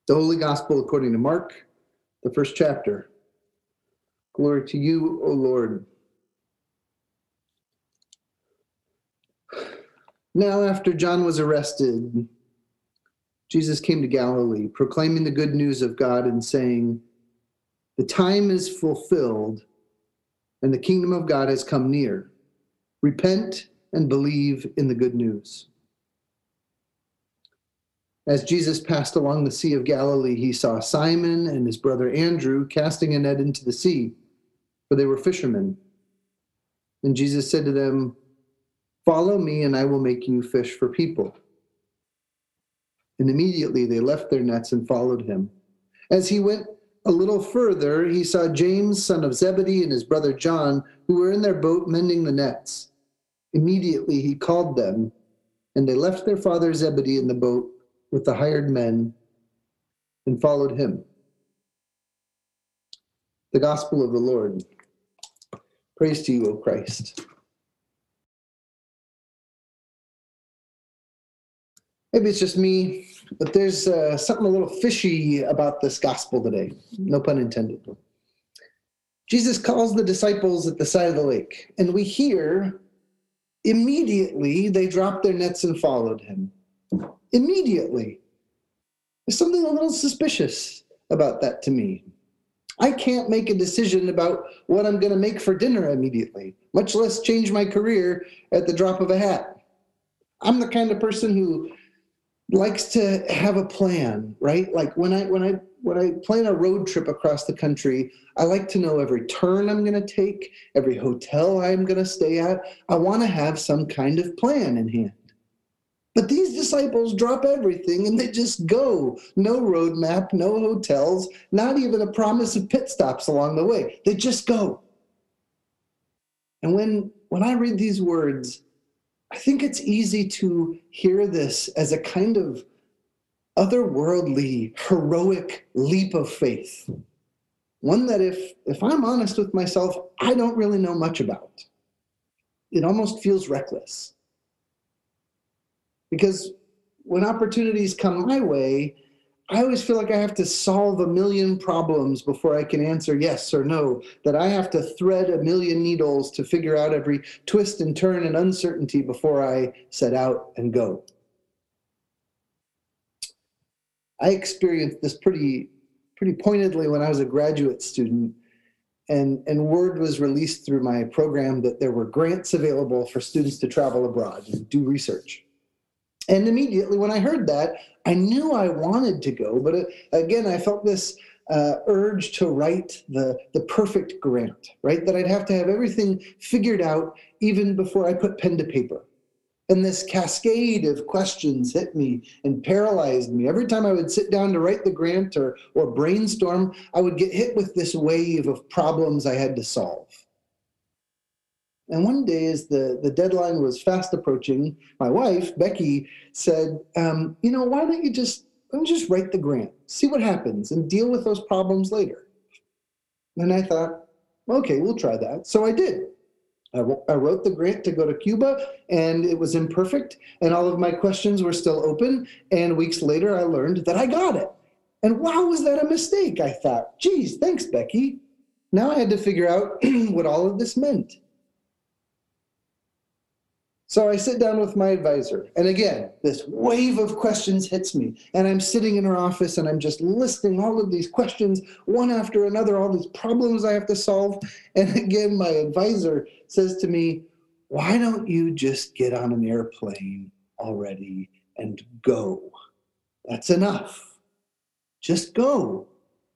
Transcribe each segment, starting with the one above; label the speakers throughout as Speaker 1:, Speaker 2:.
Speaker 1: The Holy Gospel according to Mark, the first chapter. Glory to you, O Lord. Now, after John was arrested, Jesus came to Galilee, proclaiming the good news of God and saying, "The time is fulfilled, and the kingdom of God has come near. Repent and believe in the good news." As Jesus passed along the Sea of Galilee, he saw Simon and his brother Andrew casting a net into the sea, for they were fishermen. And Jesus said to them, "Follow me, and I will make you fish for people." And immediately they left their nets and followed him. As he went a little further, he saw James, son of Zebedee, and his brother John, who were in their boat mending the nets. Immediately he called them, and they left their father Zebedee in the boat with the hired men and followed him. The Gospel of the Lord. Praise to you, O Christ. Maybe it's just me, but there's something a little fishy about this gospel today. No pun intended. Jesus calls the disciples at the side of the lake, and we hear immediately they dropped their nets and followed him. Immediately. There's something a little suspicious about that to me. I can't make a decision about what I'm going to make for dinner immediately, much less change my career at the drop of a hat. I'm the kind of person who likes to have a plan, right? Like when I plan a road trip across the country, I like to know every turn I'm going to take, every hotel I'm going to stay at. I want to have some kind of plan in hand. But these disciples drop everything and they just go. No roadmap, no hotels, not even a promise of pit stops along the way. They just go. And when I read these words, I think it's easy to hear this as a kind of otherworldly, heroic leap of faith. One that if I'm honest with myself, I don't really know much about. It almost feels reckless. Because when opportunities come my way, I always feel like I have to solve a million problems before I can answer yes or no, that I have to thread a million needles to figure out every twist and turn and uncertainty before I set out and go. I experienced this pretty pointedly when I was a graduate student, and word was released through my program that there were grants available for students to travel abroad and do research. And immediately when I heard that, I knew I wanted to go, but again, I felt this urge to write the perfect grant, right? That I'd have to have everything figured out even before I put pen to paper. And this cascade of questions hit me and paralyzed me. Every time I would sit down to write the grant or brainstorm, I would get hit with this wave of problems I had to solve. And one day, as the deadline was fast approaching, my wife, Becky, said, why don't you just write the grant, see what happens, and deal with those problems later? And I thought, okay, we'll try that. So I did. I wrote the grant to go to Cuba, and it was imperfect, and all of my questions were still open. And weeks later, I learned that I got it. And wow, was that a mistake? I thought, geez, thanks, Becky. Now I had to figure out what all of this meant. So I sit down with my advisor, and again, this wave of questions hits me, and I'm sitting in her office, and I'm just listing all of these questions, one after another, all these problems I have to solve. And again, my advisor says to me, "Why don't you just get on an airplane already and go? That's enough. Just go."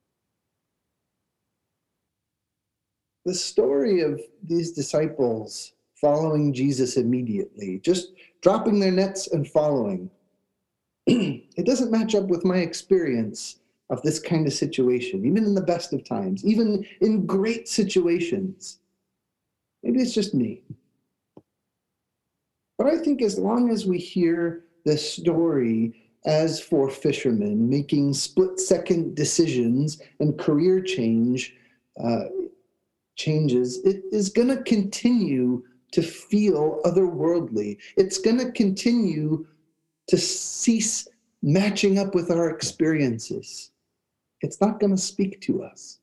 Speaker 1: The story of these disciples following Jesus immediately, just dropping their nets and following, it doesn't match up with my experience of this kind of situation, even in the best of times, even in great situations. Maybe it's just me. But I think as long as we hear this story as for fishermen making split-second decisions and career changes, it is going to continue to feel otherworldly. It's going to continue to cease matching up with our experiences, it's not going to speak to us.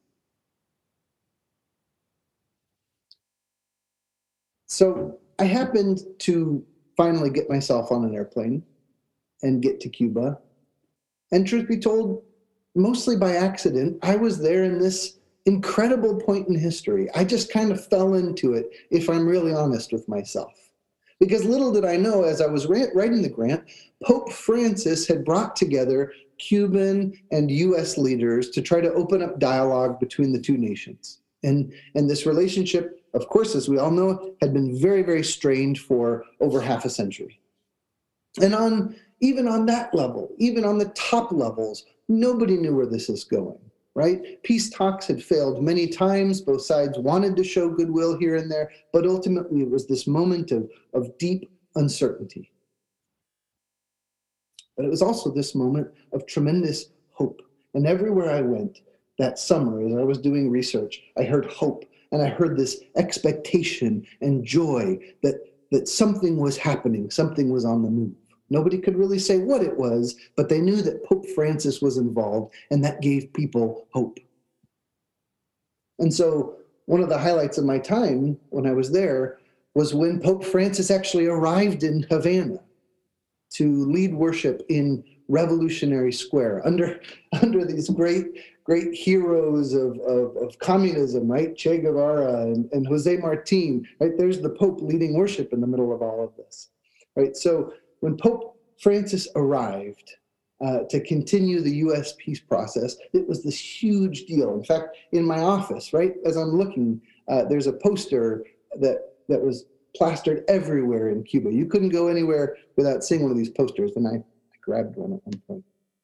Speaker 1: So I happened to finally get myself on an airplane and get to Cuba. And truth be told, mostly by accident, I was there in this incredible point in history. I just kind of fell into it, if I'm really honest with myself. Because little did I know, as I was writing the grant, Pope Francis had brought together Cuban and US leaders to try to open up dialogue between the two nations. And this relationship, of course, as we all know, had been very, very strained for over half a century. And even on that level, even on the top levels, nobody knew where this is going, right? Peace talks had failed many times. Both sides wanted to show goodwill here and there, but ultimately it was this moment of deep uncertainty. But it was also this moment of tremendous hope. And everywhere I went that summer, as I was doing research, I heard hope, and I heard this expectation and joy that something was happening, something was on the move. Nobody could really say what it was, but they knew that Pope Francis was involved, and that gave people hope. And so one of the highlights of my time when I was there was when Pope Francis actually arrived in Havana to lead worship in Revolutionary Square under these great heroes of communism, right? Che Guevara and Jose Martin, right? There's the Pope leading worship in the middle of all of this, right? So when Pope Francis arrived to continue the U.S. peace process, it was this huge deal. In fact, in my office, right, as I'm looking, there's a poster that was plastered everywhere in Cuba. You couldn't go anywhere without seeing one of these posters, and I grabbed one at one point.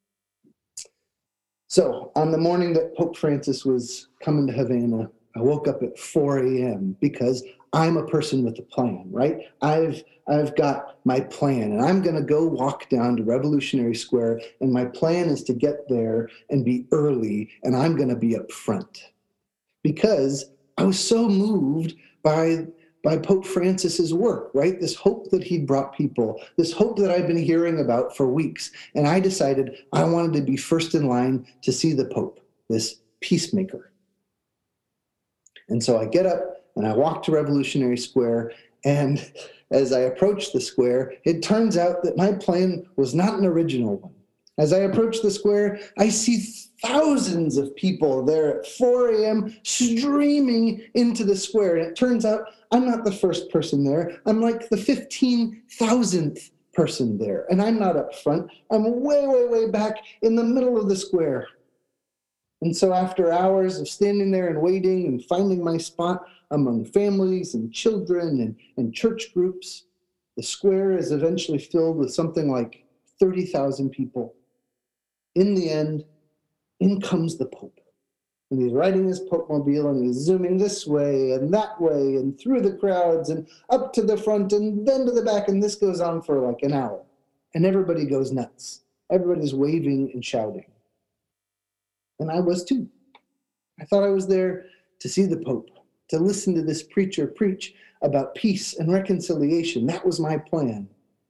Speaker 1: So on the morning that Pope Francis was coming to Havana, I woke up at 4 a.m. because I'm a person with a plan, right? I've got my plan, and I'm going to go walk down to Revolutionary Square, and my plan is to get there and be early, and I'm going to be up front. Because I was so moved by Pope Francis's work, right? This hope that he'd brought people, this hope that I've been hearing about for weeks. And I decided I wanted to be first in line to see the Pope, this peacemaker. And so I get up and I walk to Revolutionary Square. And as I approach the square, it turns out that my plan was not an original one. As I approach the square, I see thousands of people there at 4 a.m. streaming into the square. And it turns out I'm not the first person there. I'm like the 15,000th person there. And I'm not up front. I'm way, way, way back in the middle of the square. And so after hours of standing there and waiting and finding my spot among families and children and church groups, the square is eventually filled with something like 30,000 people. In the end, in comes the Pope. And he's riding his Pope-mobile, and he's zooming this way and that way and through the crowds and up to the front and then to the back. And this goes on for like an hour. And everybody goes nuts. Everybody's waving and shouting. And I was too. I thought I was there to see the Pope, to listen to this preacher preach about peace and reconciliation. That was my plan.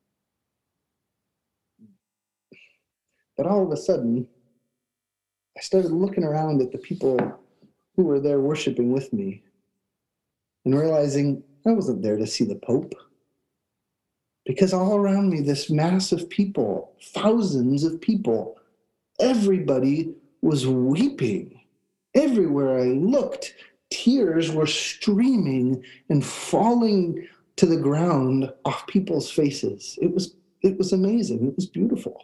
Speaker 1: But all of a sudden, I started looking around at the people who were there worshiping with me and realizing I wasn't there to see the Pope. Because all around me, this mass of people, thousands of people, everybody was weeping. Everywhere I looked, tears were streaming and falling to the ground off people's faces. It was amazing. It was beautiful.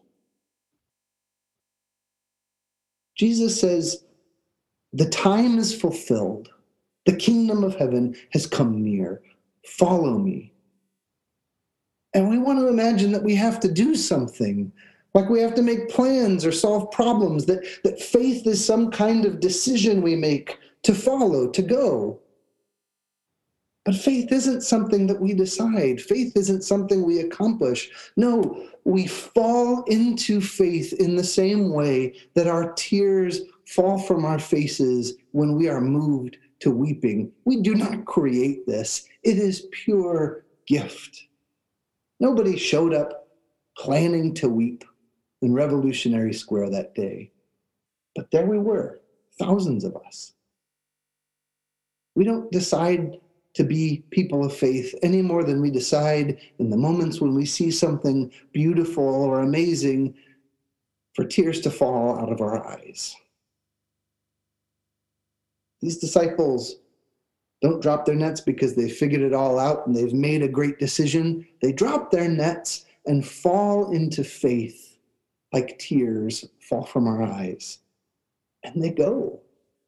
Speaker 1: Jesus says, the time is fulfilled. The kingdom of heaven has come near. Follow me. And we want to imagine that we have to do something, like we have to make plans or solve problems, that faith is some kind of decision we make to follow, to go. But faith isn't something that we decide. Faith isn't something we accomplish. No, we fall into faith in the same way that our tears fall from our faces when we are moved to weeping. We do not create this. It is pure gift. Nobody showed up planning to weep. in Revolutionary Square that day. But there we were, thousands of us. We don't decide to be people of faith any more than we decide in the moments when we see something beautiful or amazing for tears to fall out of our eyes. These disciples don't drop their nets because they figured it all out and they've made a great decision. They drop their nets and fall into faith like tears fall from our eyes. And they go.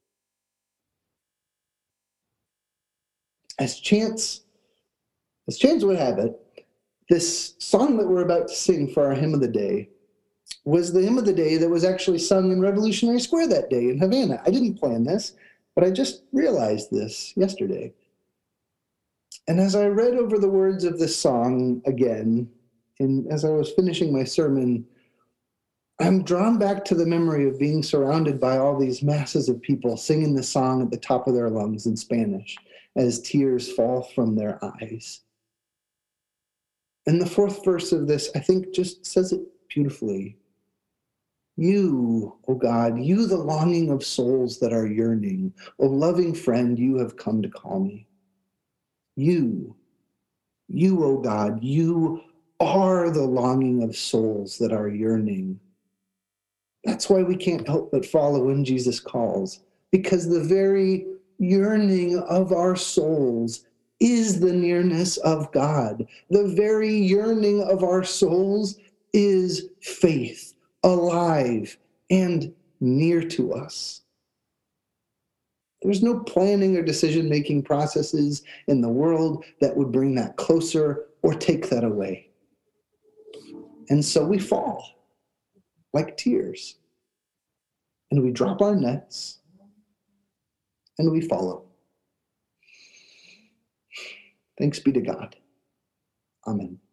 Speaker 1: As chance would have it, this song that we're about to sing for our hymn of the day was the hymn of the day that was actually sung in Revolutionary Square that day in Havana. I didn't plan this, but I just realized this yesterday. And as I read over the words of this song again, and as I was finishing my sermon, I'm drawn back to the memory of being surrounded by all these masses of people singing the song at the top of their lungs in Spanish as tears fall from their eyes. And the fourth verse of this, I think, just says it beautifully. You, O God, you the longing of souls that are yearning, O loving friend, you have come to call me. You, O God, you are the longing of souls that are yearning. That's why we can't help but follow when Jesus calls, because the very yearning of our souls is the nearness of God. The very yearning of our souls is faith, alive and near to us. There's no planning or decision-making processes in the world that would bring that closer or take that away. And so we fall like tears, and we drop our nets, and we follow. Thanks be to God. Amen.